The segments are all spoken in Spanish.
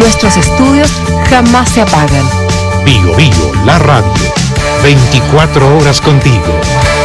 Nuestros estudios jamás se apagan. Bio Bio, la radio. 24 horas contigo.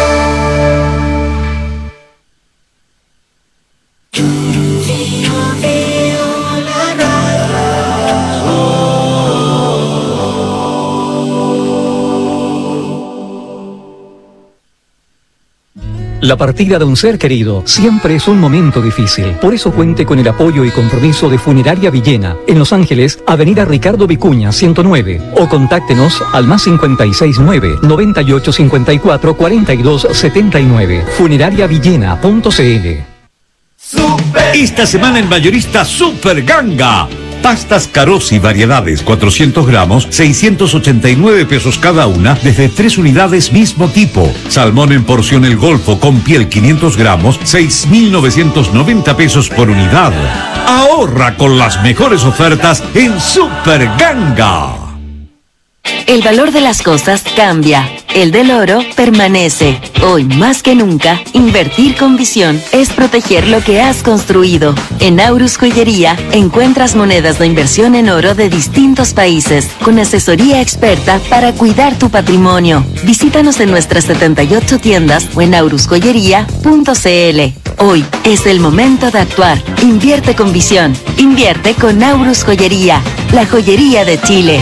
La partida de un ser querido siempre es un momento difícil. Por eso cuente con el apoyo y compromiso de Funeraria Villena, en Los Ángeles, Avenida Ricardo Vicuña, 109. O contáctenos al +569 9854 4279. Funerariavillena.cl. Esta semana en Mayorista Super Ganga. Pastas Carosi variedades, 400 gramos, 689 pesos cada una, desde 3 unidades mismo tipo. Salmón en porción El Golfo con piel, 500 gramos, 6.990 pesos por unidad. Ahorra con las mejores ofertas en Super Ganga. El valor de las cosas cambia. El del oro permanece. Hoy más que nunca, invertir con visión es proteger lo que has construido. En Aurus Joyería encuentras monedas de inversión en oro de distintos países, con asesoría experta para cuidar tu patrimonio. Visítanos en nuestras 78 tiendas o en aurusjoyería.cl. Hoy es el momento de actuar. Invierte con visión. Invierte con Aurus Joyería, la joyería de Chile.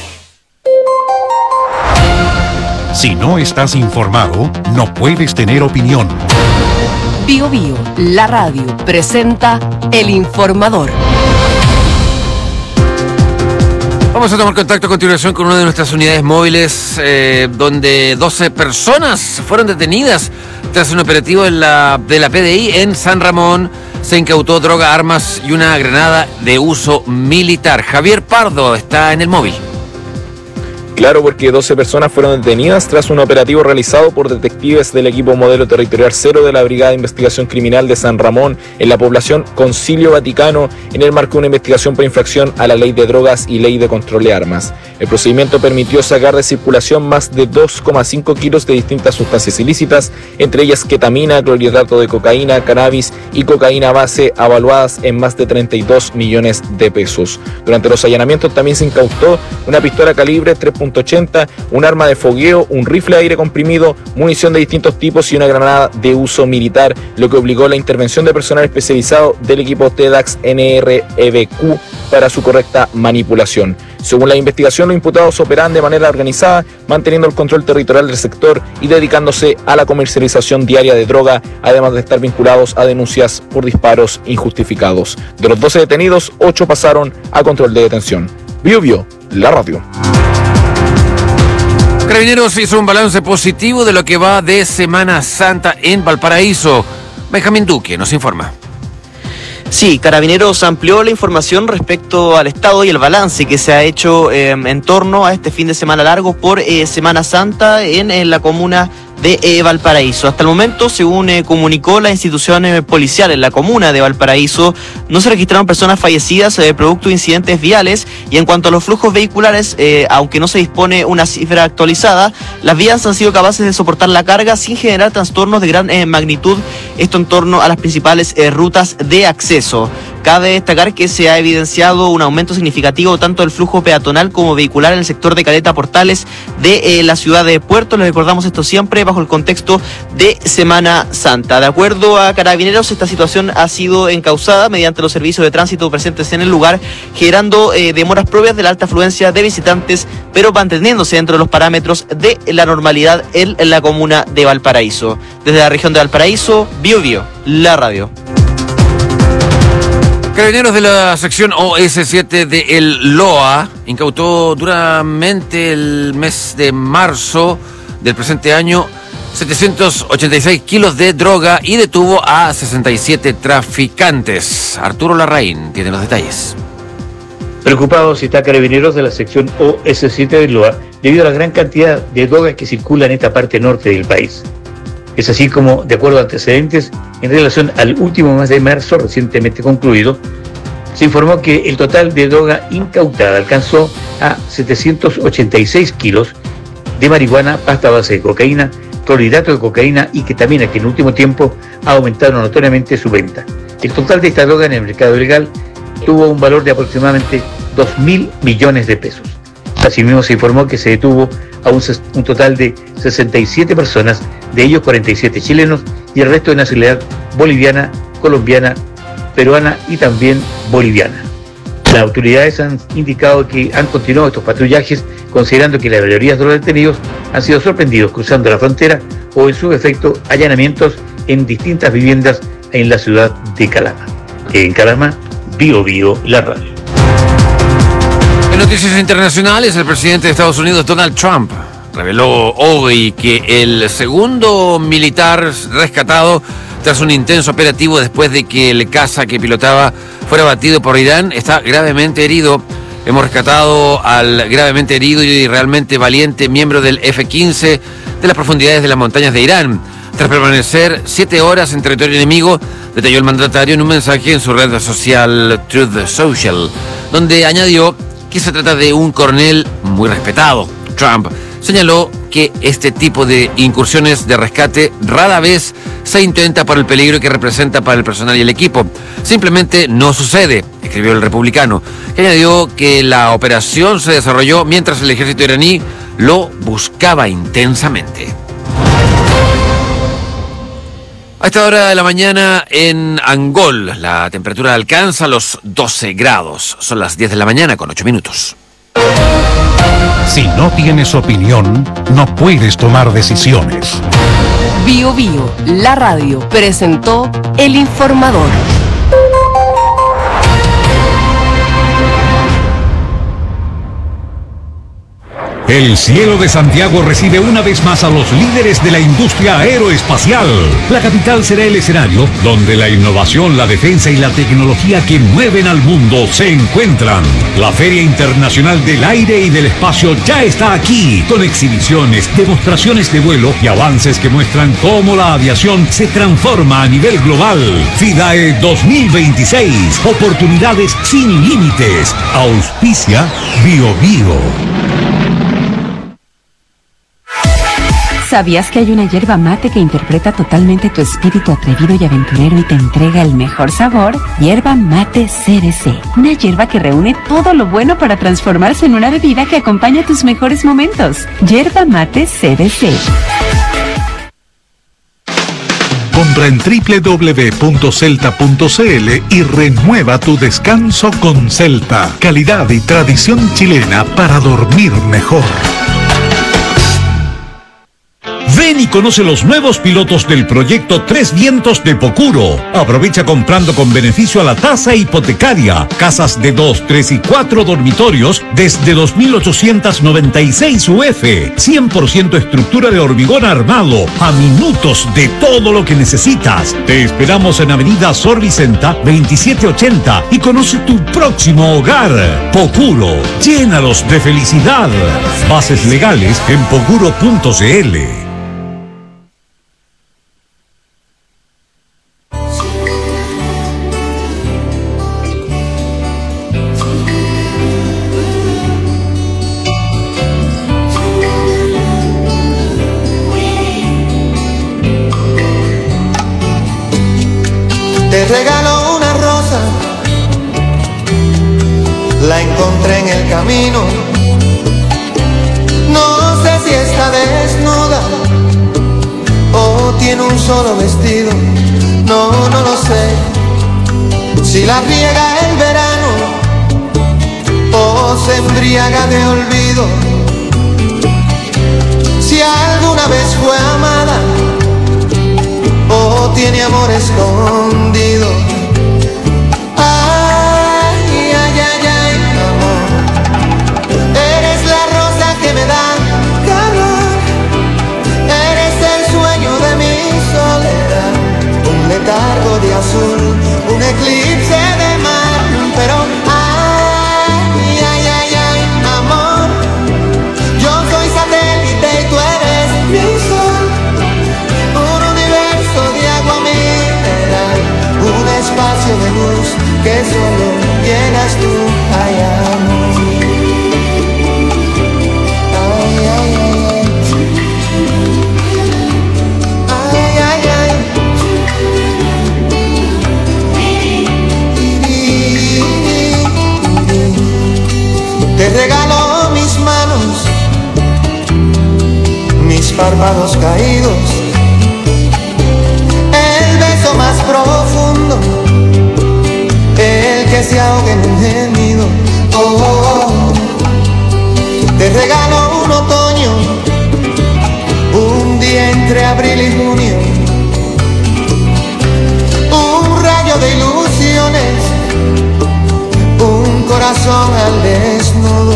Si no estás informado, no puedes tener opinión. Bio Bio, la radio, presenta El Informador. Vamos a tomar contacto a continuación con una de nuestras unidades móviles, donde 12 personas fueron detenidas tras un operativo de la PDI en San Ramón. Se incautó droga, armas y una granada de uso militar. Javier Pardo está en el móvil. Claro, porque 12 personas fueron detenidas tras un operativo realizado por detectives del equipo Modelo Territorial 0 de la Brigada de Investigación Criminal de San Ramón en la población Concilio Vaticano, en el marco de una investigación por infracción a la Ley de Drogas y Ley de Control de Armas. El procedimiento permitió sacar de circulación más de 2,5 kilos de distintas sustancias ilícitas, entre ellas ketamina, clorhidrato de cocaína, cannabis y cocaína base, avaluadas en más de 32 millones de pesos. Durante los allanamientos también se incautó una pistola calibre 3.80, un arma de fogueo, un rifle de aire comprimido, munición de distintos tipos y una granada de uso militar, lo que obligó la intervención de personal especializado del equipo TEDAX NREBQ para su correcta manipulación. Según la investigación, los imputados operaban de manera organizada, manteniendo el control territorial del sector y dedicándose a la comercialización diaria de droga, además de estar vinculados a denuncias por disparos injustificados. De los 12 detenidos, 8 pasaron a control de detención. Bio Bio, la radio. Carabineros hizo un balance positivo de lo que va de Semana Santa en Valparaíso. Benjamín Duque nos informa. Sí, Carabineros amplió la información respecto al estado y el balance que se ha hecho en torno a este fin de semana largo por Semana Santa en la comuna de Valparaíso. Hasta el momento, según comunicó la institución policial en la comuna de Valparaíso, no se registraron personas fallecidas producto de incidentes viales, y en cuanto a los flujos vehiculares, aunque no se dispone una cifra actualizada, las vías han sido capaces de soportar la carga sin generar trastornos de gran magnitud, esto en torno a las principales rutas de acceso. Cabe destacar que se ha evidenciado un aumento significativo tanto del flujo peatonal como vehicular en el sector de Caleta Portales de la ciudad de Puerto. Les recordamos esto siempre bajo el contexto de Semana Santa. De acuerdo a Carabineros, esta situación ha sido encauzada mediante los servicios de tránsito presentes en el lugar, generando demoras propias de la alta afluencia de visitantes, pero manteniéndose dentro de los parámetros de la normalidad en la comuna de Valparaíso. Desde la región de Valparaíso, Bio Bio, la radio. Carabineros de la sección OS7 de el LOA incautó duramente el mes de marzo del presente año 786 kilos de droga y detuvo a 67 traficantes. Arturo Larraín tiene los detalles. Preocupados está Carabineros de la sección OS7 del LOA debido a la gran cantidad de drogas que circulan en esta parte norte del país. Es así como, de acuerdo a antecedentes, en relación al último mes de marzo recientemente concluido, se informó que el total de droga incautada alcanzó a 786 kilos de marihuana, pasta base de cocaína, clorhidrato de cocaína y ketamina, que en último tiempo ha aumentado notoriamente su venta. El total de esta droga en el mercado ilegal tuvo un valor de aproximadamente 2.000 millones de pesos. Asimismo, se informó que se detuvo a un total de 67 personas, de ellos 47 chilenos y el resto de nacionalidad boliviana, colombiana, peruana y también boliviana. Las autoridades han indicado que han continuado estos patrullajes, considerando que la mayoría de los detenidos han sido sorprendidos cruzando la frontera o, en su efecto, allanamientos en distintas viviendas en la ciudad de Calama. En Calama, Bío Bío, la radio. En noticias internacionales, el presidente de Estados Unidos, Donald Trump, reveló hoy que el segundo militar rescatado tras un intenso operativo después de que el caza que pilotaba fuera abatido por Irán está gravemente herido. Hemos rescatado al gravemente herido y realmente valiente miembro del F-15 de las profundidades de las montañas de Irán. Tras permanecer 7 horas en territorio enemigo, detalló el mandatario en un mensaje en su red social Truth Social, donde añadió que se trata de un coronel muy respetado. Trump señaló que este tipo de incursiones de rescate rara vez se intenta por el peligro que representa para el personal y el equipo. Simplemente no sucede, escribió el republicano, que añadió que la operación se desarrolló mientras el ejército iraní lo buscaba intensamente. A esta hora de la mañana en Angol, la temperatura alcanza los 12 grados. Son las 10 de la mañana con 8 minutos. Si no tienes opinión, no puedes tomar decisiones. Bío Bío, la radio, presentó El Informador. El cielo de Santiago recibe una vez más a los líderes de la industria aeroespacial. La capital será el escenario donde la innovación, la defensa y la tecnología que mueven al mundo se encuentran. La Feria Internacional del Aire y del Espacio ya está aquí, con exhibiciones, demostraciones de vuelo y avances que muestran cómo la aviación se transforma a nivel global. FIDAE 2026, oportunidades sin límites. Auspicia Bío Bío. ¿Sabías que hay una yerba mate que interpreta totalmente tu espíritu atrevido y aventurero y te entrega el mejor sabor? Yerba mate CBC. Una yerba que reúne todo lo bueno para transformarse en una bebida que acompaña tus mejores momentos. Yerba mate CBC. Compra en www.celta.cl y renueva tu descanso con Celta. Calidad y tradición chilena para dormir mejor. Ven y conoce los nuevos pilotos del proyecto Tres Vientos de Pocuro. Aprovecha comprando con beneficio a la tasa hipotecaria. Casas de 2, 3 y 4 dormitorios desde 2.896 UF. 100% estructura de hormigón armado. A minutos de todo lo que necesitas. Te esperamos en Avenida Sor Vicenta 2780 y conoce tu próximo hogar. Pocuro. Llénalos de felicidad. Bases legales en pocuro.cl. Te regalo una rosa, la encontré en el camino. No sé si está desnuda o tiene un solo vestido. No lo sé. Si la riega el verano o se embriaga de olvido. Si alguna vez fue amada o tiene amor escondido. Ay, ay, ay, ay, amor. Eres la rosa que me da calor. Eres el sueño de mi soledad. Un letargo de azul, un eclipse de mar. Pero ay, ay, ay, ay, amor. Yo soy satélite y tú eres mi sol. Un universo de agua mineral, una párpados caídos, el beso más profundo, el que se ahoga en un gemido. Oh, oh, oh. Te regalo un otoño, un día entre abril y junio, un rayo de ilusiones, un corazón al desnudo.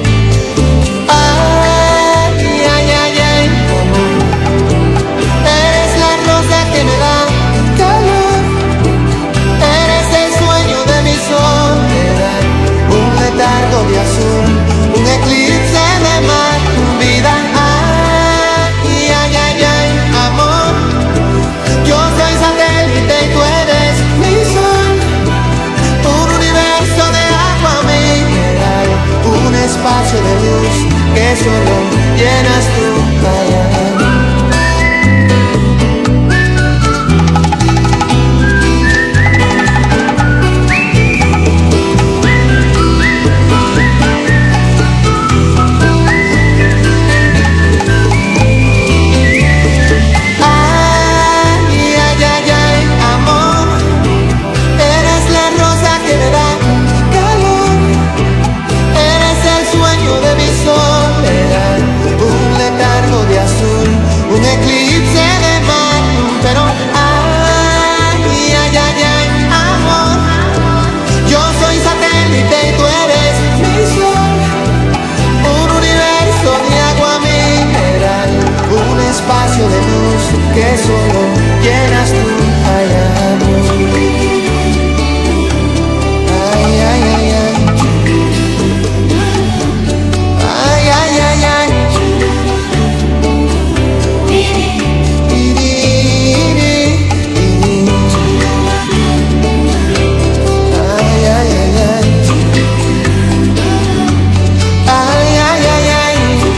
Ay, ay, ay, ay, eres la rosa que me da calor, eres el sueño de mi soledad, un letargo de azul, un eclipse de mar, vida. Ay, ay, ay, ay, amor, yo soy satélite y tú eres mi sol, un universo de agua mineral, un espacio de luz que solo llenas tú. Ay, ay. Espacio de luz que solo llenas tú. Ay, amor. Ay, ay, ay, ay. Ay, ay, ay, ay. Ay, ay, ay, ay. Ay, ay, ay, ay.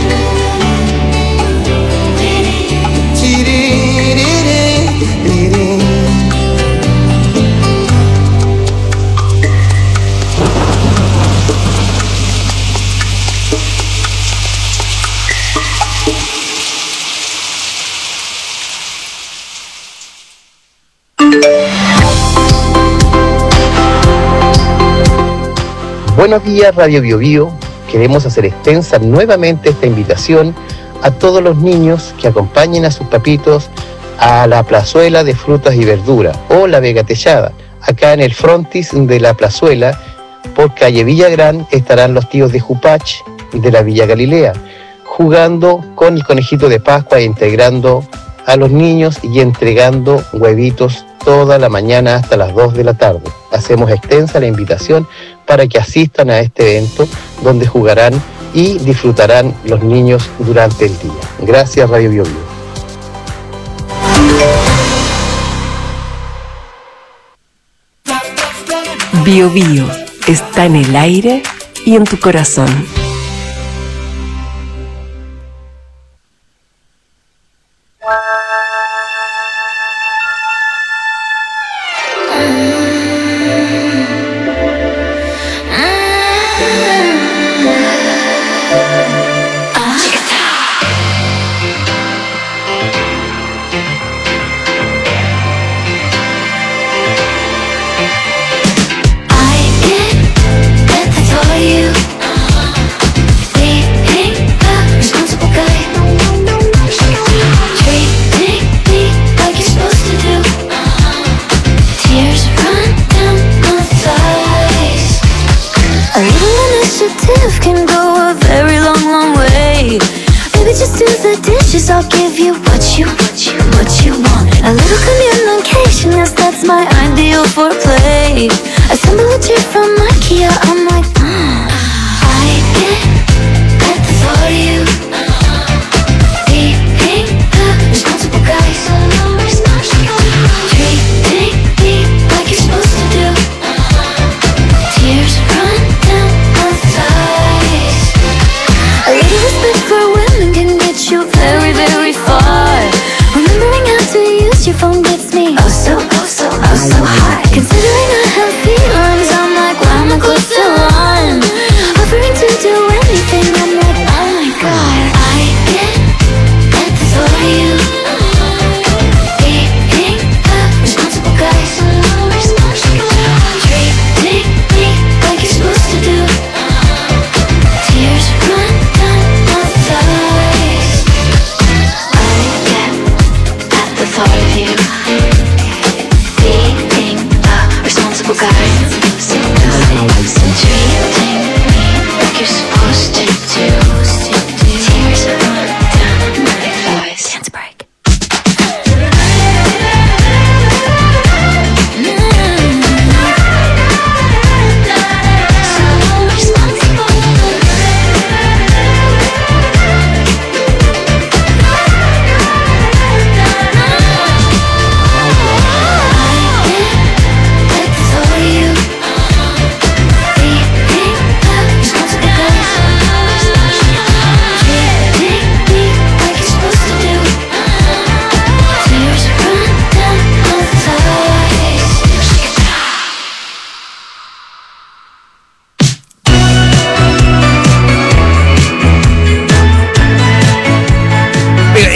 Buenos días, Radio Bio Bio. Queremos hacer extensa nuevamente esta invitación a todos los niños que acompañen a sus papitos a la plazuela de frutas y verduras o la Vega Tellada. Acá en el frontis de la plazuela, por calle Villagrán, estarán los tíos de Jupach de la Villa Galilea, jugando con el conejito de Pascua e integrando a los niños y entregando huevitos toda la mañana hasta las 2 de la tarde. Hacemos extensa la invitación para que asistan a este evento donde jugarán y disfrutarán los niños durante el día. Gracias, Radio Bio Bio. Bio Bio está en el aire y en tu corazón. I'll give you what you want. A little communication, yes, that's my ideal foreplay. Assemble a chair from IKEA, I'm like, I get the thought of you. Being a responsible guy, treating me like you're supposed to do. Tears run down my thighs. A little respect for women can get you very, very far. Remembering how to use your phone gets me oh so high. Considering I have feelings,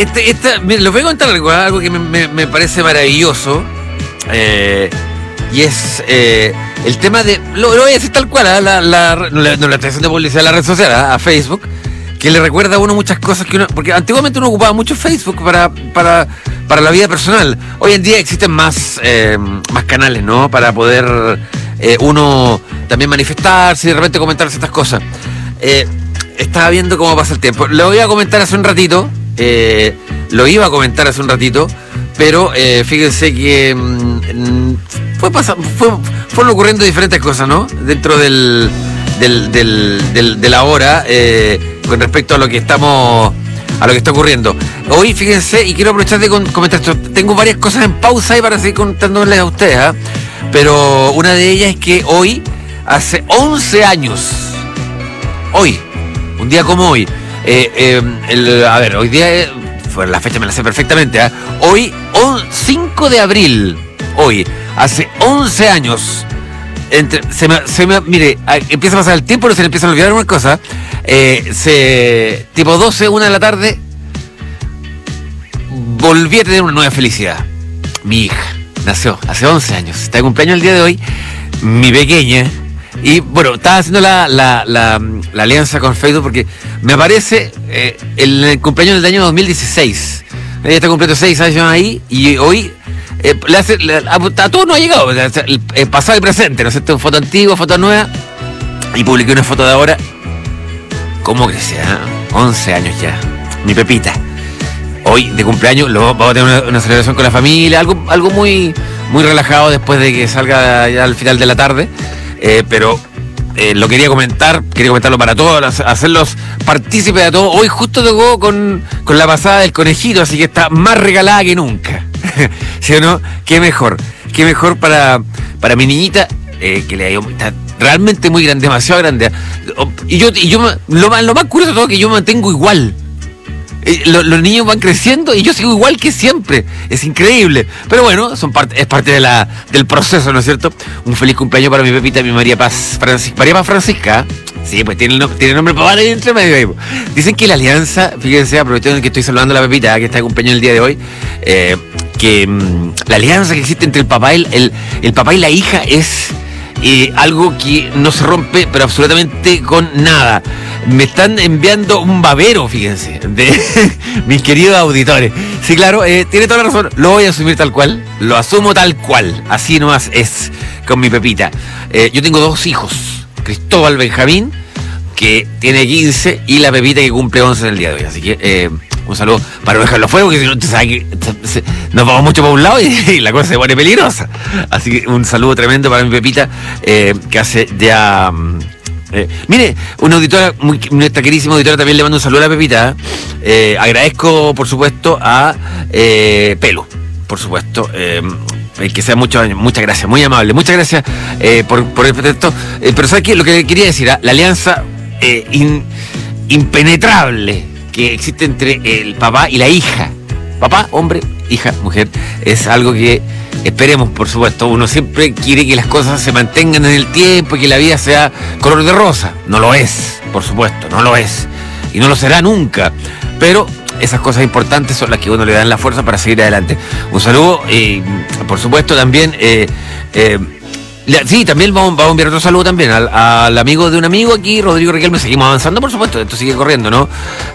les voy a contar algo que me parece maravilloso. Y es el tema de. Lo voy a decir tal cual, no la estoy haciendo publicidad a la red social, a Facebook, que le recuerda a uno muchas cosas que uno. Porque antiguamente uno ocupaba mucho Facebook para la vida personal. Hoy en día existen más canales, ¿no? Para poder uno también manifestarse y de repente comentar ciertas cosas. Estaba viendo cómo pasa el tiempo. Lo iba a comentar hace un ratito. Pero fíjense que fueron ocurriendo diferentes cosas, ¿no? Dentro de la hora con respecto a lo que está ocurriendo. Hoy, fíjense, y quiero aprovechar de comentar esto. Tengo varias cosas en pausa ahí para seguir contándoles a ustedes, ¿eh? Pero una de ellas es que hoy, hace 11 años, un día como hoy, hoy día, la fecha me la sé perfectamente, ¿eh? Hoy, 5 de abril, hace 11 años, mire, empieza a pasar el tiempo, no se le empiezan a olvidar unas cosas, tipo 12, 1 de la tarde, volví a tener una nueva felicidad. Mi hija nació hace 11 años, está de cumpleaños el día de hoy, mi pequeña. Y bueno, estaba haciendo la alianza con Facebook porque me aparece el cumpleaños del año 2016. Ella está cumpliendo 6 años ahí y hoy a todos nos ha llegado, el pasado y presente, ¿no es cierto? Foto antigua, foto nueva, y publiqué una foto de ahora. ¿Cómo crecía? 11 años ya, mi Pepita. Hoy de cumpleaños vamos a tener una celebración con la familia, algo muy, muy relajado después de que salga ya al final de la tarde. Pero lo quería comentarlo para todos, hacerlos partícipes de todo. Hoy justo tocó con la pasada del conejito, así que está más regalada que nunca. ¿Sí o no? Qué mejor para mi niñita, que le está realmente muy grande, demasiado grande. Y yo lo más curioso de todo es que yo me mantengo igual. Los niños van creciendo y yo sigo igual que siempre. Es increíble. Pero bueno, es parte del proceso, ¿no es cierto? Un feliz cumpleaños para mi Pepita, mi María Paz Francisca. Sí, pues tiene nombre para ahí entre medio. Dicen que la alianza, fíjense, aprovechando que estoy saludando a la Pepita, que está de cumpleaños el día de hoy, que la alianza que existe entre el papá y la hija es algo que no se rompe, pero absolutamente con nada. Me están enviando un babero, fíjense, de mis queridos auditores. Sí, claro, tiene toda la razón. Lo voy a asumir tal cual. Lo asumo tal cual. Así nomás es con mi Pepita. Yo tengo 2 hijos. Cristóbal Benjamín, que tiene 15, y la Pepita, que cumple 11 en el día de hoy. Así que un saludo para no dejarlo a fuego, que si no, te sabes que nos vamos mucho para un lado y la cosa se pone peligrosa. Así que un saludo tremendo para mi Pepita, que hace ya... mire, una auditora, nuestra queridísima auditora, también le mando un saludo a la Pepita. Agradezco, por supuesto, a Pelo, por supuesto, que sea muchas gracias, muy amable, muchas gracias por el pretexto. Pero ¿sabes qué? Lo que quería decir, la alianza impenetrable que existe entre el papá y la hija, papá, hombre, hija, mujer, es algo que esperemos, por supuesto. Uno siempre quiere que las cosas se mantengan en el tiempo y que la vida sea color de rosa. No lo es, por supuesto, no lo es. Y no lo será nunca. Pero esas cosas importantes son las que uno le dan la fuerza para seguir adelante. Un saludo, por supuesto, también... sí, también vamos a enviar otro saludo también al amigo de un amigo aquí, Rodrigo Riquelme. Seguimos avanzando, por supuesto, esto sigue corriendo, ¿no?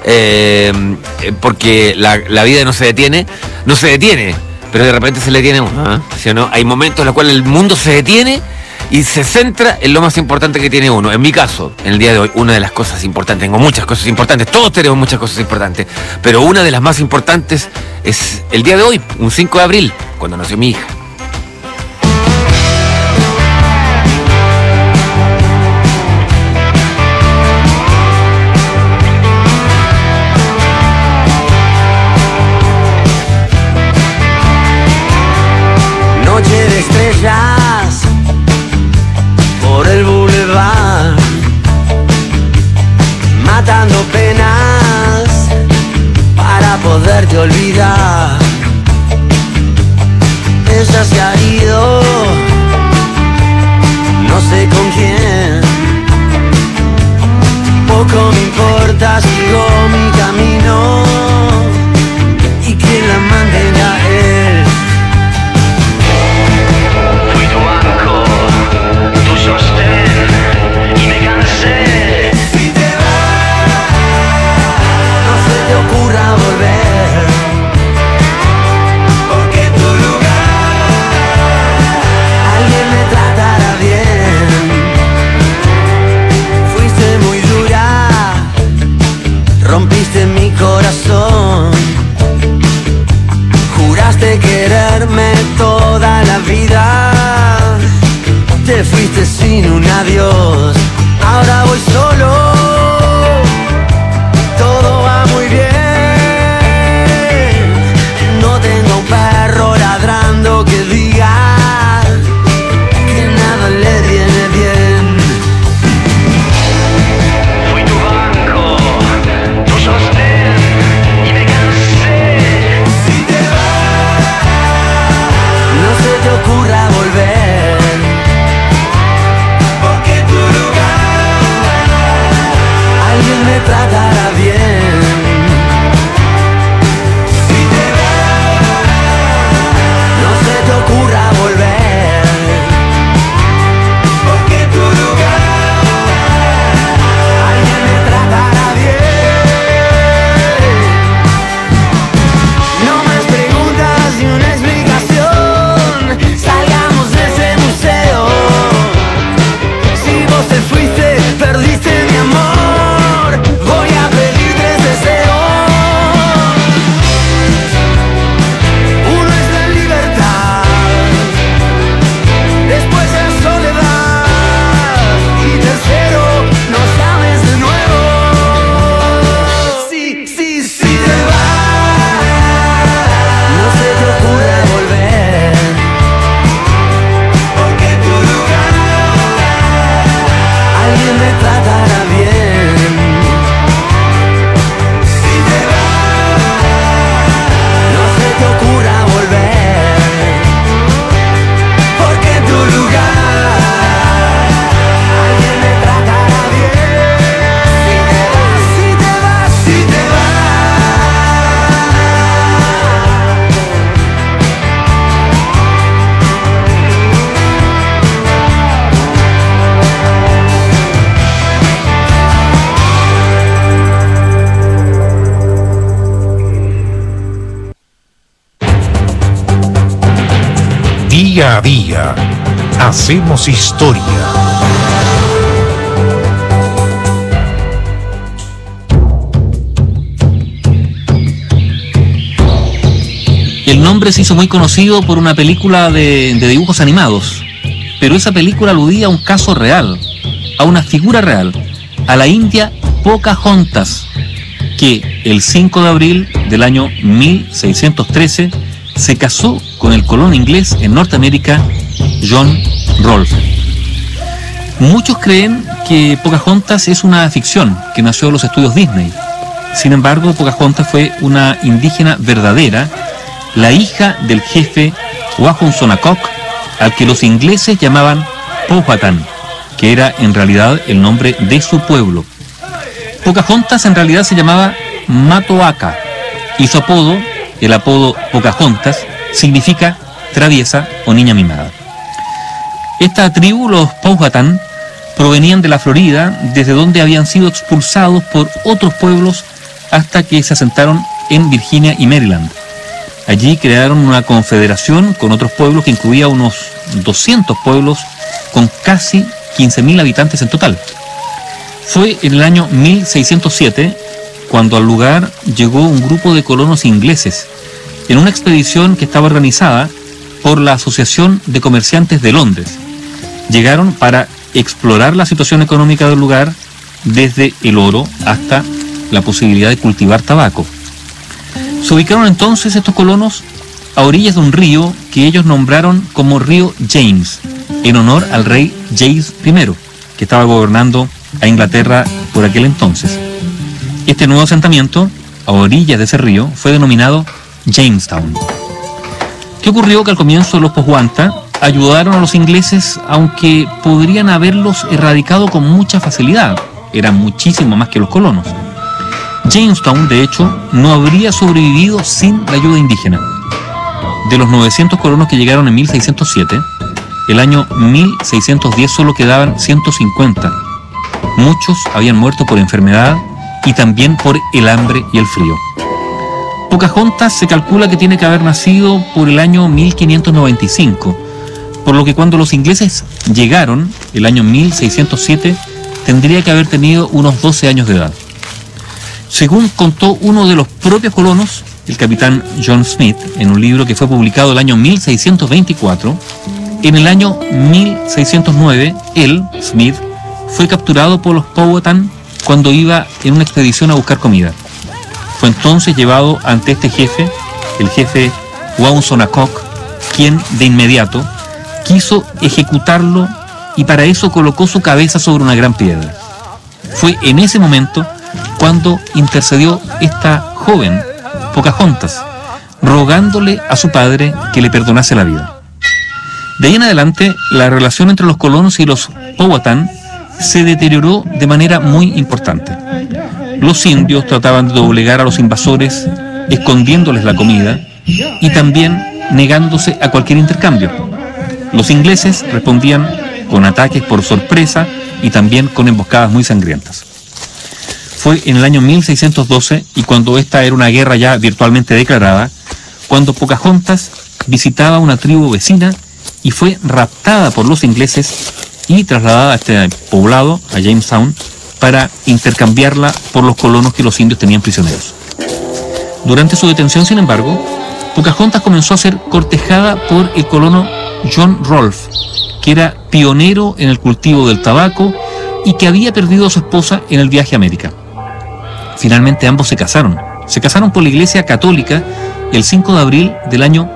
Porque la vida no se detiene, pero de repente se le detiene uno, ¿eh? ¿Sí o no? Hay momentos en los cuales el mundo se detiene y se centra en lo más importante que tiene uno. En mi caso, en el día de hoy, una de las cosas importantes, tengo muchas cosas importantes, todos tenemos muchas cosas importantes, pero una de las más importantes es el día de hoy, un 5 de abril, cuando nació mi hija. Por el boulevard, matando penas para poderte olvidar. Ella se ha ido, no sé con quién. Poco me importa, sigo mi camino. Día a día hacemos historia. El nombre se hizo muy conocido por una película de dibujos animados, pero esa película aludía a un caso real, a una figura real, a la india Pocahontas, que el 5 de abril del año 1613 se casó con el colono inglés en Norteamérica, John Rolfe. Muchos creen que Pocahontas es una ficción que nació en los estudios Disney. Sin embargo, Pocahontas fue una indígena verdadera, la hija del jefe Wahunsonacock, al que los ingleses llamaban Powhatan, que era en realidad el nombre de su pueblo. Pocahontas en realidad se llamaba Matoaka, y su apodo, el apodo Pocahontas, significa traviesa o niña mimada. Esta tribu, los Powhatan, provenían de la Florida, desde donde habían sido expulsados por otros pueblos hasta que se asentaron en Virginia y Maryland. Allí crearon una confederación con otros pueblos que incluía unos 200 pueblos con casi 15.000 habitantes en total. Fue en el año 1607 cuando al lugar llegó un grupo de colonos ingleses en una expedición que estaba organizada por la Asociación de Comerciantes de Londres. Llegaron para explorar la situación económica del lugar, desde el oro hasta la posibilidad de cultivar tabaco. Se ubicaron entonces estos colonos a orillas de un río que ellos nombraron como río James, en honor al rey James I, que estaba gobernando a Inglaterra por aquel entonces. Este nuevo asentamiento, a orillas de ese río, fue denominado Jamestown. ¿Qué ocurrió? Que al comienzo los Powhatan ayudaron a los ingleses, aunque podrían haberlos erradicado con mucha facilidad. Eran muchísimo más que los colonos. Jamestown, de hecho, no habría sobrevivido sin la ayuda indígena. De los 900 colonos que llegaron en 1607, el año 1610 solo quedaban 150. Muchos habían muerto por enfermedad y también por el hambre y el frío. Pocahontas se calcula que tiene que haber nacido por el año 1595, por lo que cuando los ingleses llegaron, el año 1607, tendría que haber tenido unos 12 años de edad. Según contó uno de los propios colonos, el capitán John Smith, en un libro que fue publicado el año 1624, en el año 1609, él, Smith, fue capturado por los Powhatan cuando iba en una expedición a buscar comida. Fue entonces llevado ante este jefe, el jefe Wahunsonacock, quien de inmediato quiso ejecutarlo y para eso colocó su cabeza sobre una gran piedra. Fue en ese momento cuando intercedió esta joven, Pocahontas, rogándole a su padre que le perdonase la vida. De ahí en adelante, la relación entre los colonos y los Powhatan se deterioró de manera muy importante. Los indios trataban de doblegar a los invasores, escondiéndoles la comida y también negándose a cualquier intercambio. Los ingleses respondían con ataques por sorpresa y también con emboscadas muy sangrientas. Fue en el año 1612, y cuando esta era una guerra ya virtualmente declarada, cuando Pocahontas visitaba una tribu vecina y fue raptada por los ingleses y trasladada a este poblado, a Jamestown, para intercambiarla por los colonos que los indios tenían prisioneros. Durante su detención, sin embargo, Pocahontas comenzó a ser cortejada por el colono John Rolfe, que era pionero en el cultivo del tabaco y que había perdido a su esposa en el viaje a América. Finalmente ambos se casaron por la Iglesia Católica el 5 de abril del año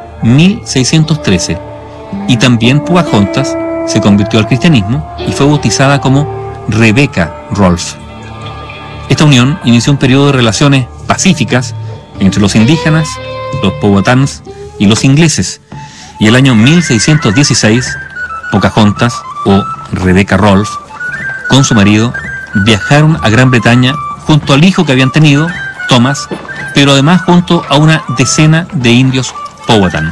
1613, y también Pocahontas se convirtió al cristianismo y fue bautizada como Rebecca Rolfe. Esta unión inició un periodo de relaciones pacíficas entre los indígenas, los Powhatans y los ingleses, y el año 1616, Pocahontas o Rebecca Rolfe, con su marido, viajaron a Gran Bretaña junto al hijo que habían tenido, Thomas, pero además junto a una decena de indios Powhatan.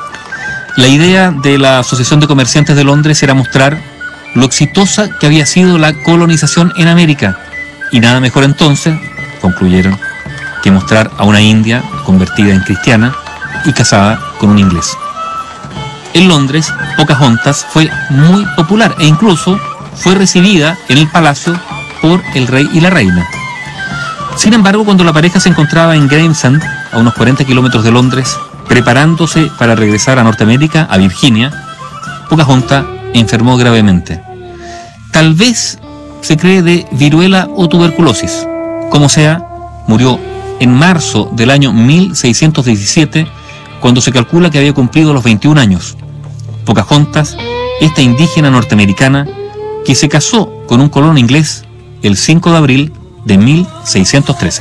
La idea de la Asociación de Comerciantes de Londres era mostrar lo exitosa que había sido la colonización en América, y nada mejor entonces, concluyeron, que mostrar a una india convertida en cristiana y casada con un inglés. En Londres, Pocahontas fue muy popular e incluso fue recibida en el palacio por el rey y la reina. Sin embargo, cuando la pareja se encontraba en Gravesend, a unos 40 kilómetros de Londres, preparándose para regresar a Norteamérica, a Virginia, Pocahontas enfermó gravemente. Tal vez se cree de viruela o tuberculosis. Como sea, murió en marzo del año 1617, cuando se calcula que había cumplido los 21 años. Pocahontas, esta indígena norteamericana que se casó con un colono inglés el 5 de abril de 1613.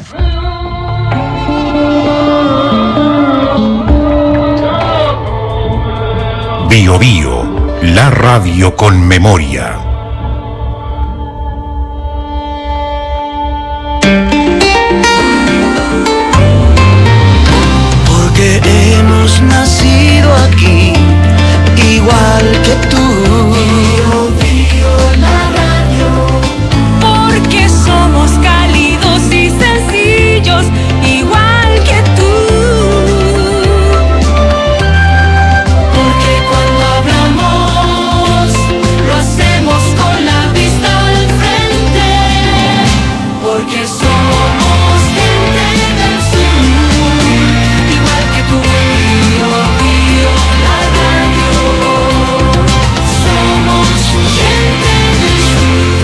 Bio Bio, la radio con memoria. Porque hemos nacido aquí, igual que tú. Porque somos cálidos y sencillos, igual que tú. Porque cuando hablamos, lo hacemos con la vista al frente. Porque somos gente del sur, igual que tú. Bio, bio, la radio. Somos gente del sur.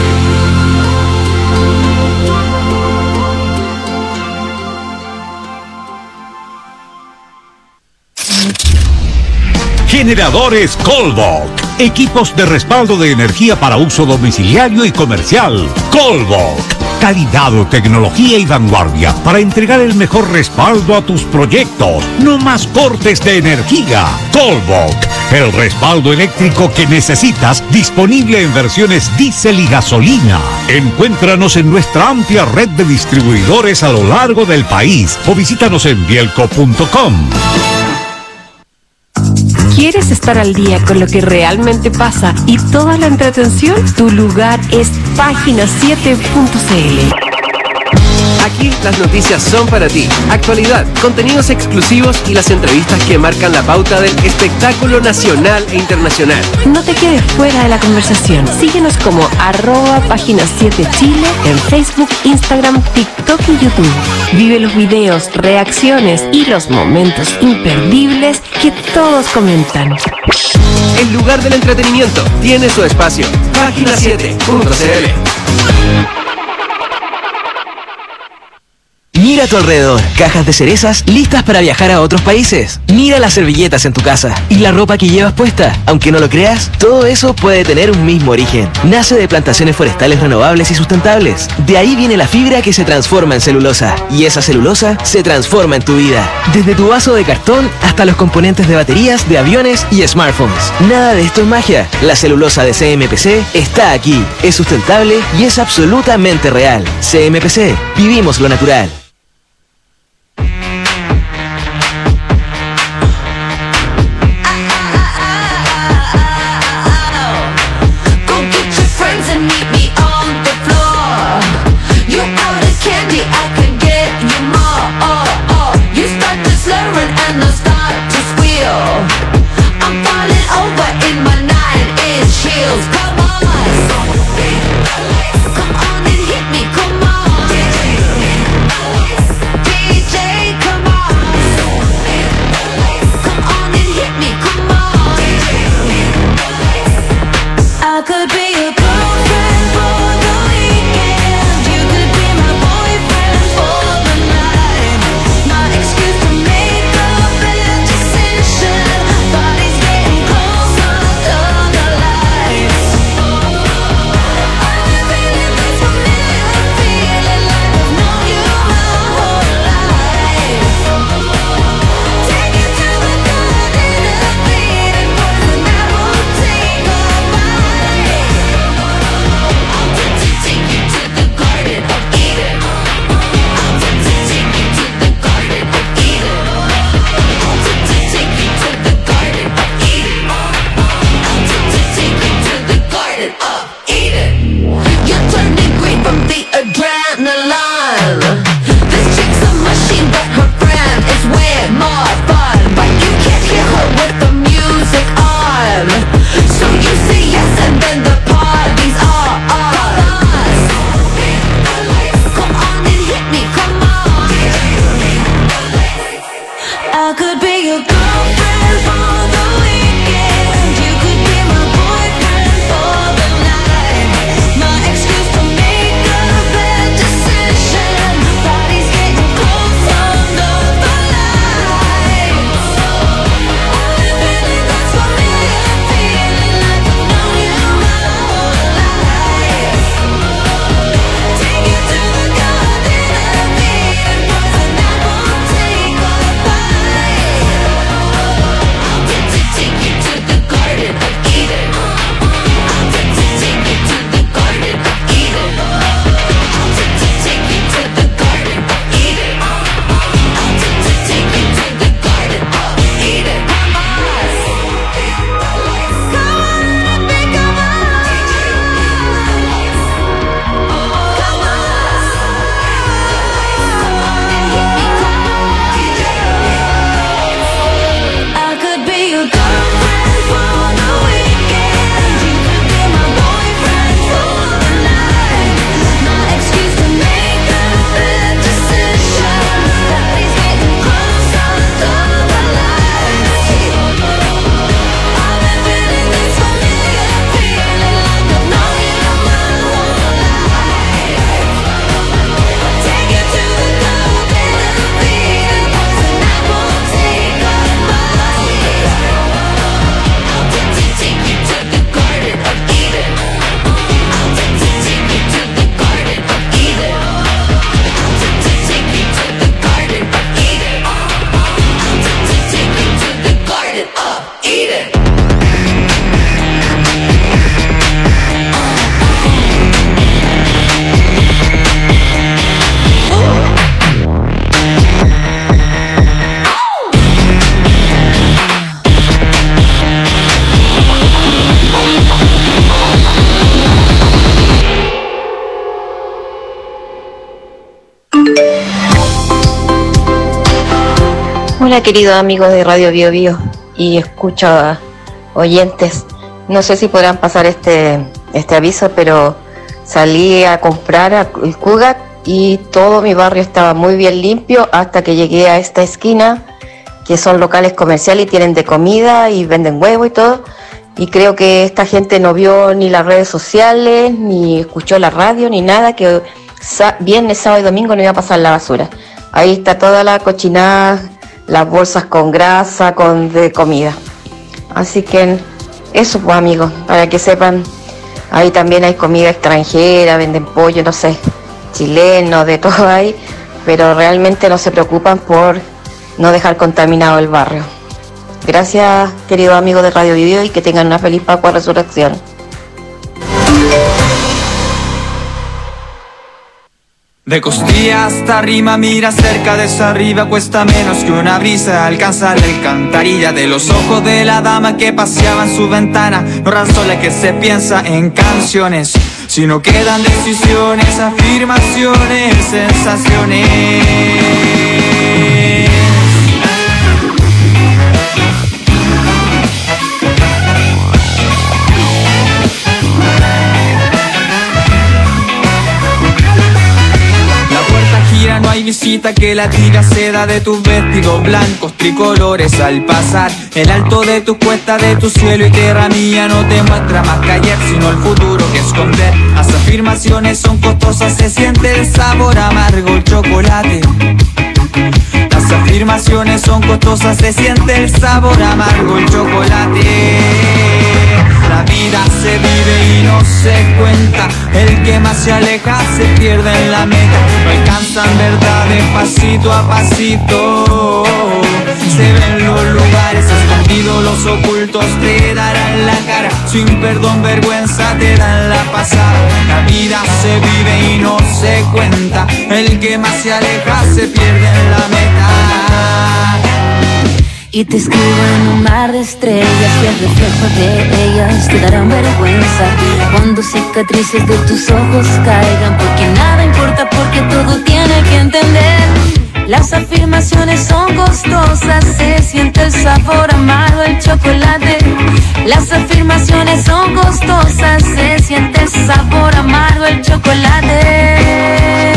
Generadores Colbach. Equipos de respaldo de energía para uso domiciliario y comercial. Colbach. Calidad, tecnología y vanguardia para entregar el mejor respaldo a tus proyectos. No más cortes de energía. Colbach. El respaldo eléctrico que necesitas, disponible en versiones diésel y gasolina. Encuéntranos en nuestra amplia red de distribuidores a lo largo del país o visítanos en bielco.com. ¿Quieres estar al día con lo que realmente pasa y toda la entretención? Tu lugar es página7.cl. Aquí las noticias son para ti. Actualidad, contenidos exclusivos y las entrevistas que marcan la pauta del espectáculo nacional e internacional. No te quedes fuera de la conversación. Síguenos como @página7chile en Facebook, Instagram, TikTok y YouTube. Vive los videos, reacciones y los momentos imperdibles que todos comentan. El lugar del entretenimiento tiene su espacio. Página7.cl. Mira a tu alrededor, cajas de cerezas listas para viajar a otros países. Mira las servilletas en tu casa y la ropa que llevas puesta. Aunque no lo creas, todo eso puede tener un mismo origen. Nace de plantaciones forestales renovables y sustentables. De ahí viene la fibra que se transforma en celulosa. Y esa celulosa se transforma en tu vida. Desde tu vaso de cartón hasta los componentes de baterías, de aviones y smartphones. Nada de esto es magia. La celulosa de CMPC está aquí. Es sustentable y es absolutamente real. CMPC, vivimos lo natural. Come on and hit me, come on. Hola queridos amigos de Radio Bio Bio y escucha oyentes. No sé si podrán pasar este aviso, pero salí a comprar el Cougat y todo mi barrio estaba muy bien limpio hasta que llegué a esta esquina, que son locales comerciales y tienen de comida y venden huevo y todo. Y creo que esta gente no vio ni las redes sociales, ni escuchó la radio, ni nada, que viernes, sábado y domingo no iba a pasar la basura. Ahí está toda la cochinada, las bolsas con grasa, de comida. Así que eso, pues amigos, para que sepan, ahí también hay comida extranjera, venden pollo, no sé, chileno, de todo ahí, pero realmente no se preocupan por no dejar contaminado el barrio. Gracias, queridos amigos de Radio Video, y que tengan una feliz Pascua Resurrección. De costilla hasta arriba, mira cerca de esa arriba, cuesta menos que una brisa alcanzar la alcantarilla de los ojos de la dama que paseaba en su ventana. No razona que se piensa en canciones, sino quedan decisiones, afirmaciones, sensaciones. No hay visita que la tira seda de tus vestidos blancos tricolores al pasar. El alto de tu cuesta, de tu cielo y tierra mía no te muestra más que ayer, sino el futuro que esconder. Las afirmaciones son costosas, se siente el sabor amargo, el chocolate. Las afirmaciones son costosas, se siente el sabor amargo, el chocolate. La vida se vive y no se cuenta, el que más se aleja se pierde en la meta. No alcanzan verdades pasito a pasito, se ven los lugares escondidos, los ocultos te darán la cara. Sin perdón, vergüenza te dan la pasada. La vida se vive y no se cuenta, el que más se aleja se pierde en la meta. Y te escribo en un mar de estrellas y el reflejo de ellas te darán vergüenza cuando cicatrices de tus ojos caigan, porque nada importa, porque todo tiene que entender. Las afirmaciones son costosas, se siente el sabor amargo, el chocolate. Las afirmaciones son costosas, se siente el sabor amargo, el chocolate.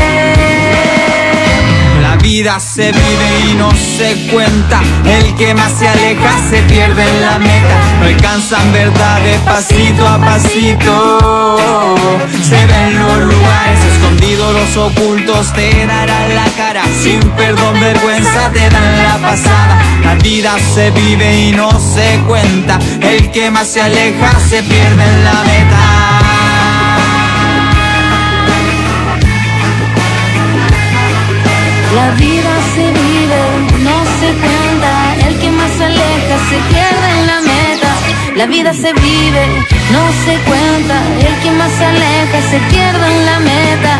La vida se vive y no se cuenta, el que más se aleja se pierde en la meta. No alcanzan verdades pasito a pasito, se ven los lugares escondidos, los ocultos te darán la cara. Sin perdón, vergüenza te dan la pasada. La vida se vive y no se cuenta, el que más se aleja se pierde en la meta. La vida se vive, no se cuenta, el que más se aleja se pierde en la meta. La vida se vive, no se cuenta, el que más se aleja se pierde en la meta.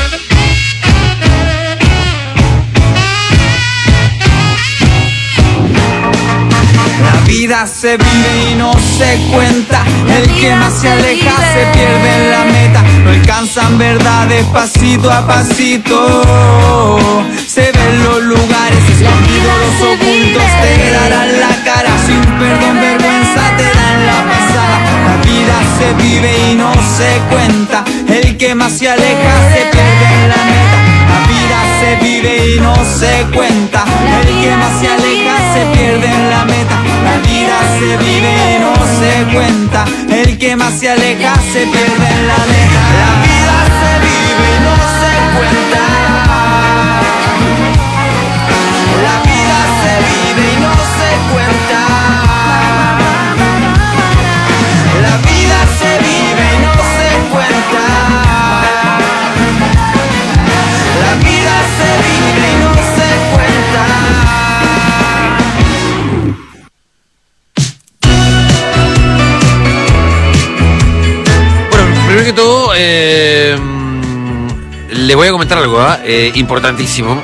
La vida se vive y no se cuenta, el que más se aleja se pierde en la meta. No alcanzan verdades pasito a pasito, se ven los lugares escondidos, los ocultos te darán la cara. Sin perdón, vergüenza te dan la pasada. La vida se vive y no se cuenta, el que más se aleja se pierde en la meta. La vida se vive y no se cuenta, el que más se aleja se pierde en la meta. La vida se vive y no se cuenta, el que más se aleja se pierde en la meta. La vida se vive y no se cuenta, la vida se vive y no se cuenta, la vida se vive y no se cuenta, la vida se vive y no se cuenta. Primero que todo, le voy a comentar algo, importantísimo.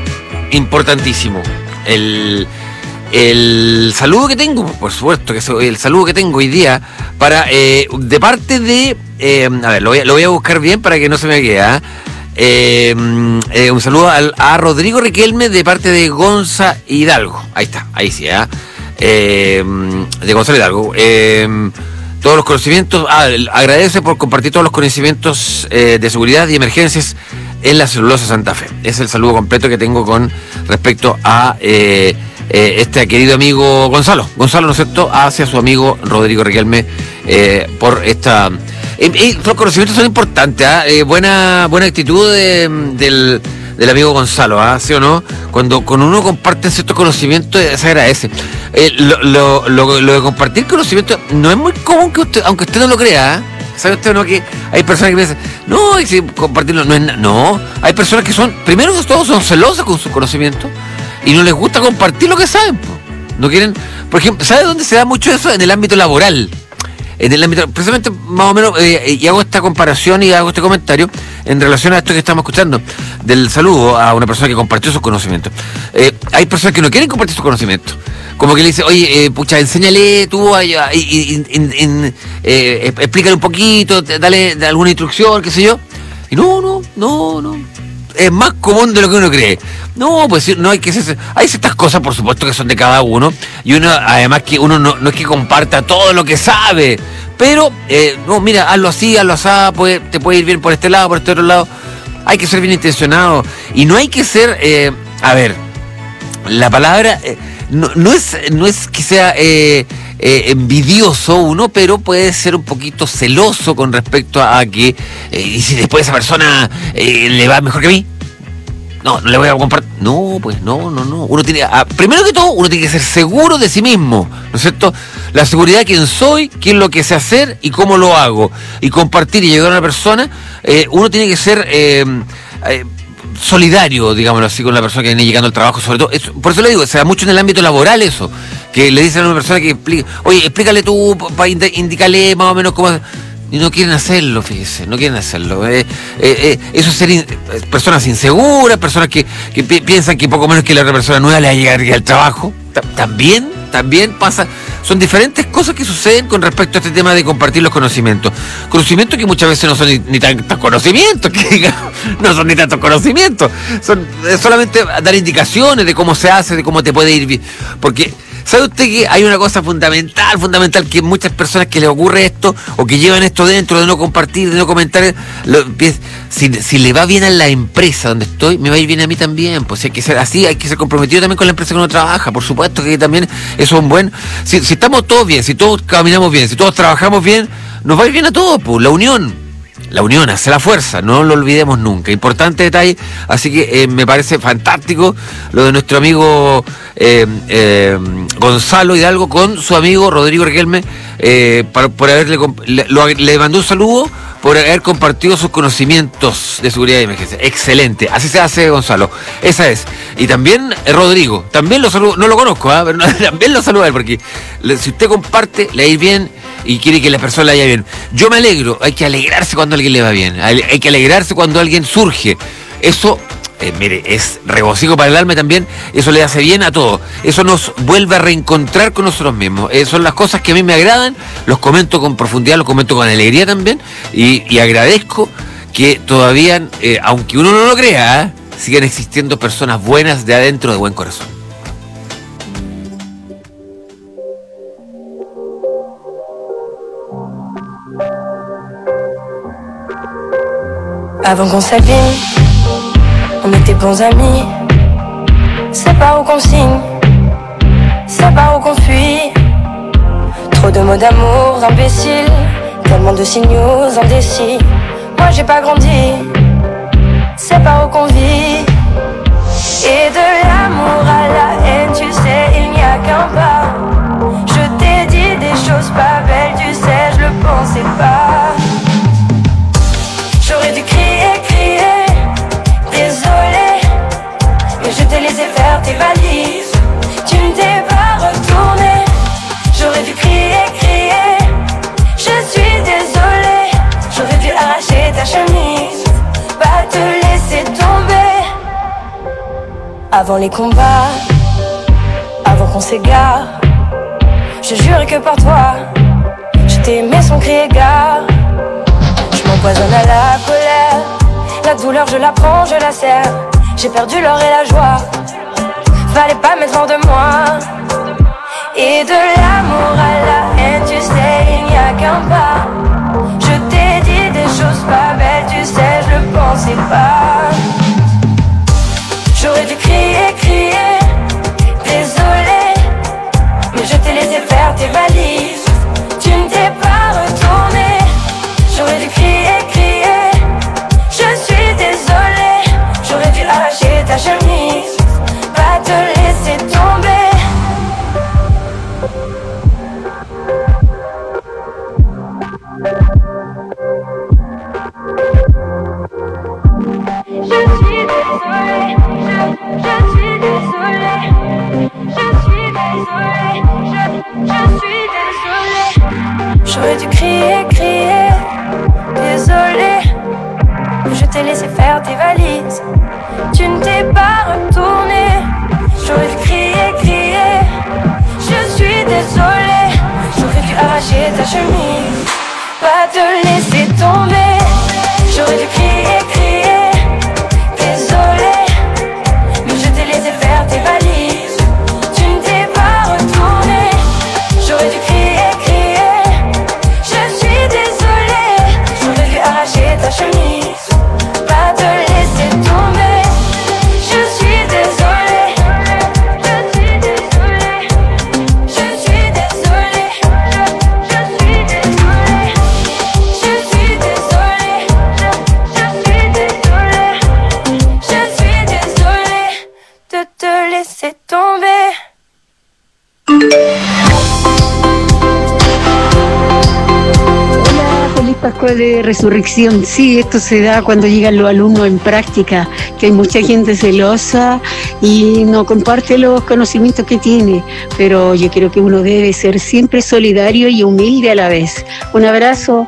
El saludo que tengo, por supuesto, que es el saludo que tengo hoy día, de parte de, a ver, lo voy a buscar bien para que no se me quede, Un saludo a Rodrigo Riquelme de parte de Gonza Hidalgo. Ahí está, ahí sí, de Gonzalo Hidalgo. Todos los conocimientos, agradece por compartir todos los conocimientos de seguridad y emergencias en la celulosa Santa Fe. Es el saludo completo que tengo con respecto a este querido amigo Gonzalo, ¿no es cierto?, hacia su amigo Rodrigo Riquelme por esta... los conocimientos son importantes, buena actitud del amigo Gonzalo, ¿sí o no? Cuando uno comparte ciertos conocimientos se agradece. Lo de compartir conocimientos no es muy común, que usted, aunque usted no lo crea, ¿sabe usted o no? Que hay personas que piensan, no, y si compartirlo no es nada. No, hay personas que son, primero que todo, son celosas con sus conocimientos y no les gusta compartir lo que saben. No quieren, por ejemplo, ¿sabe dónde se da mucho eso? En el ámbito laboral. En el ámbito, precisamente, más o menos, y hago esta comparación y hago este comentario en relación a esto que estamos escuchando, del saludo a una persona que compartió sus conocimientos. Hay personas que no quieren compartir sus conocimientos. Como que le dice, oye, pucha, enséñale tú, explícale un poquito, dale alguna instrucción, qué sé yo. Y no. Es más común de lo que uno cree. No, pues no hay que ser... Hay ciertas cosas, por supuesto, que son de cada uno. Y uno, además, que uno no es que comparta todo lo que sabe. Pero, no, mira, hazlo así, te puede ir bien por este lado, por este otro lado. Hay que ser bien intencionado. Y no hay que ser... la palabra... No es que sea envidioso uno, pero puede ser un poquito celoso con respecto a que y si después esa persona le va mejor que a mí, no le voy a compartir. No, pues no. Uno tiene, primero que todo, uno tiene que ser seguro de sí mismo, ¿no es cierto? La seguridad de quién soy, qué es lo que sé hacer y cómo lo hago. Y compartir y ayudar a una persona, uno tiene que ser... solidario, digámoslo así, con la persona que viene llegando al trabajo, sobre todo. Por eso le digo, se da mucho en el ámbito laboral eso, que le dicen a una persona que explica, oye, explícale tú, para indicarle más o menos cómo... Y no quieren hacerlo, fíjese, no quieren hacerlo. Eso es ser personas inseguras, personas que piensan que poco menos que la otra persona nueva le va a llegar al trabajo. También pasa. Son diferentes cosas que suceden con respecto a este tema de compartir los conocimientos. Conocimientos que muchas veces no son ni tantos conocimientos, no son ni tantos conocimientos. Son solamente dar indicaciones de cómo se hace, de cómo te puede ir bien. Porque, ¿sabe usted que hay una cosa fundamental, que muchas personas que les ocurre esto, o que llevan esto dentro, de no compartir, de no comentar, si le va bien a la empresa donde estoy, me va a ir bien a mí también? Pues hay que ser así, hay que ser comprometido también con la empresa que uno trabaja, por supuesto que también eso es un buen... Si estamos todos bien, si todos caminamos bien, si todos trabajamos bien, nos va a ir bien a todos, pues la unión hace la fuerza, no lo olvidemos nunca. Importante detalle, así que me parece fantástico lo de nuestro amigo Gonzalo Hidalgo con su amigo Rodrigo Riquelme, por haberle le mandó un saludo por haber compartido sus conocimientos de seguridad y emergencia. Excelente, así se hace, Gonzalo. Esa es. Y también Rodrigo, también lo saludo, no lo conozco, pero también lo saludo a él, porque si usted comparte, le va a ir bien y quiere que la persona le vaya bien. Yo me alegro, hay que alegrarse cuando a alguien le va bien, hay que alegrarse cuando alguien surge. Eso, mire, es regocijo para el alma también, eso le hace bien a todo. Eso nos vuelve a reencontrar con nosotros mismos. Son las cosas que a mí me agradan, los comento con profundidad, los comento con alegría también, y agradezco que todavía, aunque uno no lo crea, sigan existiendo personas buenas de adentro, de buen corazón. Avant qu'on s'abîme, on était bons amis. C'est pas où qu'on signe, c'est pas où qu'on fuit. Trop de mots d'amour imbéciles, tellement de signaux indécis. Moi j'ai pas grandi, c'est pas où qu'on vit. Et de l'amour à la haine, tu sais, il n'y a qu'un pas. Je t'ai dit des choses pas belles, tu sais, je le pensais pas. J'aurais dû crier, désolé, mais je t'ai laissé faire tes valises. Tu ne t'es pas retourné. J'aurais dû crier, je suis désolé. J'aurais dû arracher ta chemise, pas te laisser tomber. Avant les combats, avant qu'on s'égare, je jure que par toi, je t'ai aimé sans crier gare. Je m'empoisonne à la chaque douleur je la prends, je la serre. J'ai perdu l'or et la joie, fallait pas mettre hors de moi. Et de l'amour à la haine, tu sais, il n'y a qu'un pas. Je t'ai dit des choses pas belles, tu sais, je le pensais pas. J'aurais dû crier, crier, désolé, mais je t'ai laissé faire tes valises. Tu ne t'es pas retourné. J'aurais dû crier, crier, je suis désolé. J'aurais dû arracher ta chemise, pas te laisser tomber. Je suis désolée, je suis désolée, je suis désolée. J'aurais dû crier, crier, désolé, je t'ai laissé faire tes valises. Tu ne t'es pas retourné. J'aurais dû crier, crier, je suis désolée. J'aurais dû arracher ta chemise, pas te laisser tomber. J'aurais dû crier, crier, désolé, mais je t'ai laissé faire tes valises. Tu ne t'es pas retourné. J'aurais dû crier, crier, je suis désolée. J'aurais dû arracher ta chemise, pas te laisser tomber. Je suis désolée, je suis désolée, je suis désolée, je suis désolée, je suis désolée, je suis désolée de te laisser tomber. Feliz Pascua de Resurrección. Sí, esto se da cuando llegan los alumnos en práctica, que hay mucha gente celosa y no comparte los conocimientos que tiene, pero yo creo que uno debe ser siempre solidario y humilde a la vez. Un abrazo.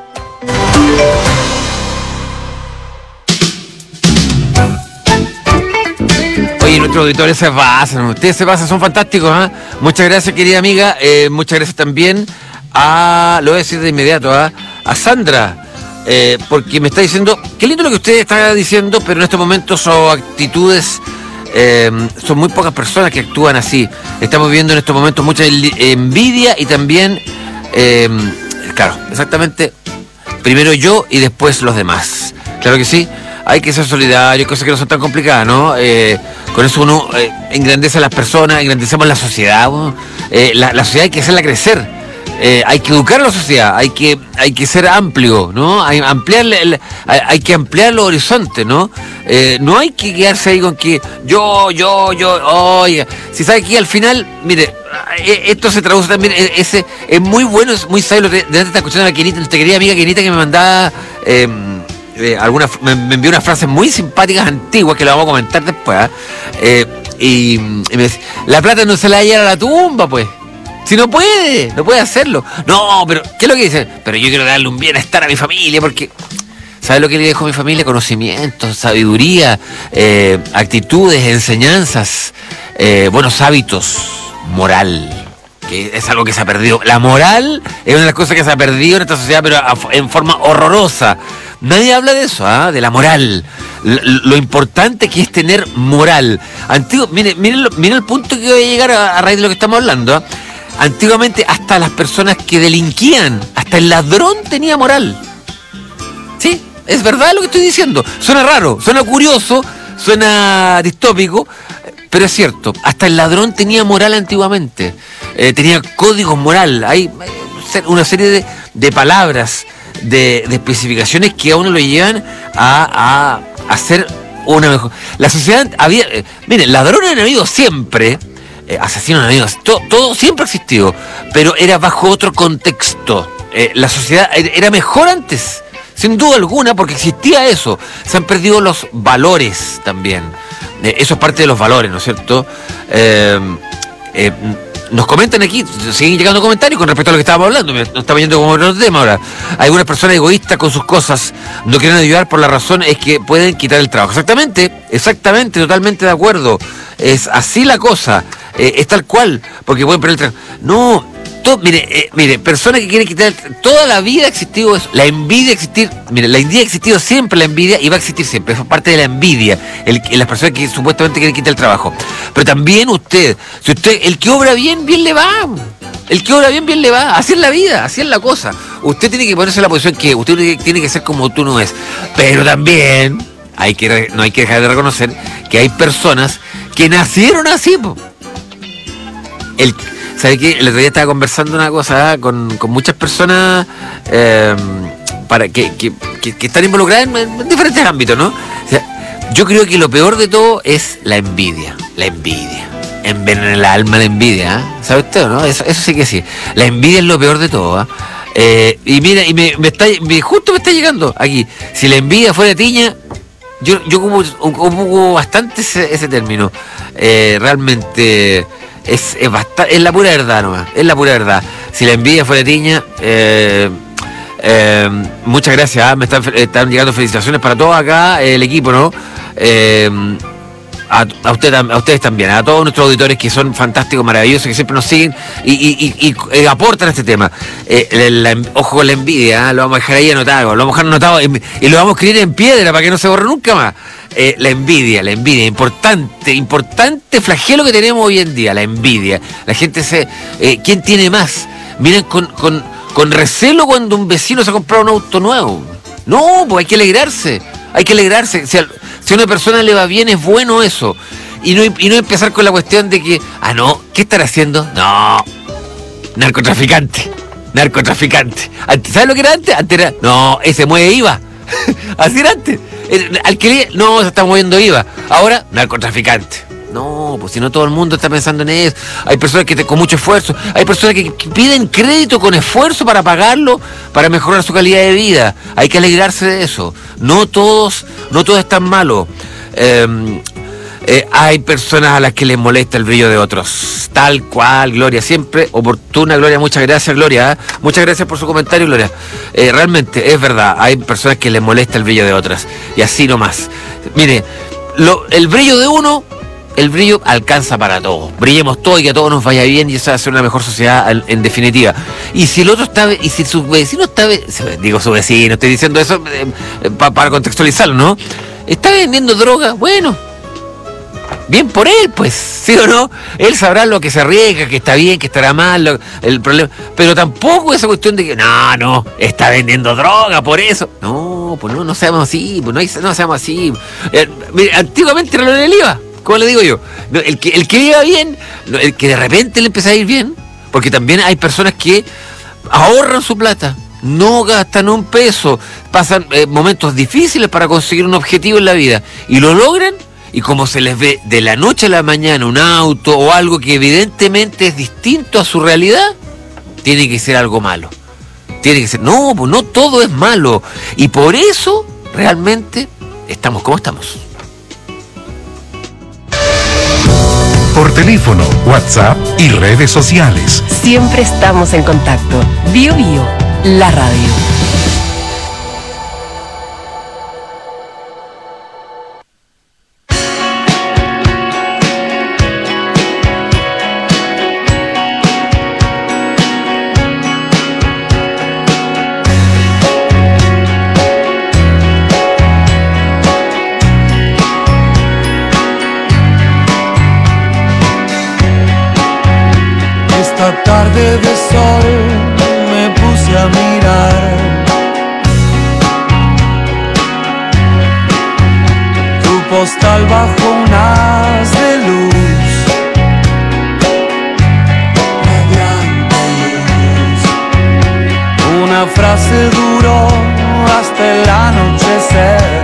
Oye, nuestros auditores se pasan, ustedes se pasan, son fantásticos, ¿eh? Muchas gracias, querida amiga, muchas gracias también a, lo voy a decir de inmediato, a Sandra, porque me está diciendo, qué lindo lo que usted está diciendo, pero en estos momentos son actitudes, son muy pocas personas que actúan así. Estamos viendo en estos momentos mucha envidia y también, claro, exactamente, primero yo y después los demás. Claro que sí, hay que ser solidarios, cosas que no son tan complicadas, ¿no? Con eso uno engrandece a las personas, engrandecemos la sociedad, ¿no? La sociedad hay que hacerla crecer. Hay que educar a la sociedad, hay que ser amplio, ¿no? Hay que ampliar los horizontes, ¿no? No hay que quedarse ahí con que yo, oiga. Si sabe que al final, mire, esto se traduce también, es muy bueno, es muy sabio. De antes está escuchando a Kenita, nuestra querida amiga Kenita, que me mandaba me envió unas frases muy simpáticas antiguas que las vamos a comentar después, y me dice, la plata no se la va a llevar a la tumba, pues. Si no puede hacerlo. No, pero, ¿qué es lo que dice? Pero yo quiero darle un bienestar a mi familia, porque ¿sabes lo que le dejo a mi familia? Conocimiento, sabiduría, actitudes, enseñanzas, buenos hábitos, moral, que es algo que se ha perdido. La moral es una de las cosas que se ha perdido en esta sociedad, pero en forma horrorosa. Nadie habla de eso, de la moral. Lo importante que es tener moral. Miren el punto que voy a llegar a raíz de lo que estamos hablando. Antiguamente hasta las personas que delinquían, hasta el ladrón tenía moral. Sí, es verdad lo que estoy diciendo. Suena raro, suena curioso, suena distópico, pero es cierto. Hasta el ladrón tenía moral antiguamente. Tenía códigos moral. Hay una serie de palabras, de especificaciones que a uno lo llevan a hacer una mejor. La sociedad había... miren, ladrones han habido siempre... asesinos enemigos, todo siempre ha existido, pero era bajo otro contexto. La sociedad era mejor antes, sin duda alguna, porque existía eso. Se han perdido los valores también. Eso es parte de los valores, ¿no es cierto? Nos comentan aquí, siguen llegando comentarios con respecto a lo que estábamos hablando. Nos estamos yendo como otro tema ahora. Algunas personas egoístas con sus cosas no quieren ayudar por la razón es que pueden quitar el trabajo. Exactamente, totalmente de acuerdo. Es así la cosa, es tal cual, porque pueden perder el trabajo. No, Mire, personas que quieren quitar... Toda la vida ha existido eso. La envidia ha existido... Mire, la envidia ha existido siempre, la envidia, y va a existir siempre. Es parte de la envidia. Las personas que supuestamente quieren quitar el trabajo. Pero también el que obra bien, bien le va. El que obra bien, bien le va. Así es la vida, así es la cosa. Usted tiene que ponerse en la posición que usted tiene que ser como tú no es. Pero también no hay que dejar de reconocer que hay personas que nacieron así, po. ¿Sabe qué? El otro día estaba conversando una cosa con muchas personas para que están involucradas en diferentes ámbitos, ¿no? O sea, yo creo que lo peor de todo es la envidia. La envidia. Envenena el alma la envidia, ¿eh? ¿Sabe usted o no? Eso sí que sí. La envidia es lo peor de todo, ¿eh? Y mira, justo me está llegando aquí. Si la envidia fuera tiña, yo ocupo bastante ese término. Realmente es la pura verdad nomás. Es la pura verdad. Si la envidia fuera tiña, muchas gracias. Me están llegando felicitaciones para todos acá, el equipo, ¿no? A ustedes también, a todos nuestros auditores que son fantásticos, maravillosos, que siempre nos siguen y aportan a este tema. Ojo con la envidia, lo vamos a dejar ahí anotado, lo vamos a dejar anotado y lo vamos a escribir en piedra para que no se borre nunca más. La envidia, importante flagelo que tenemos hoy en día, la envidia. La gente ¿quién tiene más? Miren con recelo cuando un vecino se ha comprado un auto nuevo. No, pues hay que alegrarse. Si a una persona le va bien, es bueno eso. Y no empezar con la cuestión de que, ¿qué estará haciendo? No, narcotraficante. ¿Sabes lo que era antes? Antes era, no, ese mueve IVA. Así era antes. No, se está moviendo IVA. Ahora, narcotraficante. No, pues si no todo el mundo está pensando en eso. Hay personas que con mucho esfuerzo, hay personas que piden crédito con esfuerzo para pagarlo, para mejorar su calidad de vida. Hay que alegrarse de eso. No todo es tan malo. Hay personas a las que les molesta el brillo de otros. Tal cual, Gloria, siempre oportuna, Gloria. Muchas gracias, Gloria. Muchas gracias por su comentario, Gloria. Realmente, es verdad, hay personas que les molesta el brillo de otras. Y así nomás. Mire, el brillo de uno... El brillo alcanza para todos. Brillemos todos y que a todos nos vaya bien y esa va a ser una mejor sociedad en definitiva. Y si el otro si su vecino su vecino, estoy diciendo eso para contextualizarlo, ¿no? Está vendiendo droga, bueno, bien por él, pues, ¿sí o no? Él sabrá lo que se arriesga, que está bien, que estará mal, el problema. Pero tampoco esa cuestión de que, no, está vendiendo droga por eso. No, pues no seamos así, pues no seamos así. Mira, antiguamente era lo del IVA. ¿Cómo le digo yo? El que iba bien, el que de repente le empieza a ir bien, porque también hay personas que ahorran su plata, no gastan un peso, pasan momentos difíciles para conseguir un objetivo en la vida y lo logran, y como se les ve de la noche a la mañana un auto o algo que evidentemente es distinto a su realidad, tiene que ser algo malo. Tiene que ser, no, pues no todo es malo, y por eso realmente estamos como estamos. Por teléfono, WhatsApp y redes sociales. Siempre estamos en contacto. Bio, la radio. Tarde de sol me puse a mirar tu postal bajo un haz de luz, radiante luz. Una frase duró hasta el anochecer.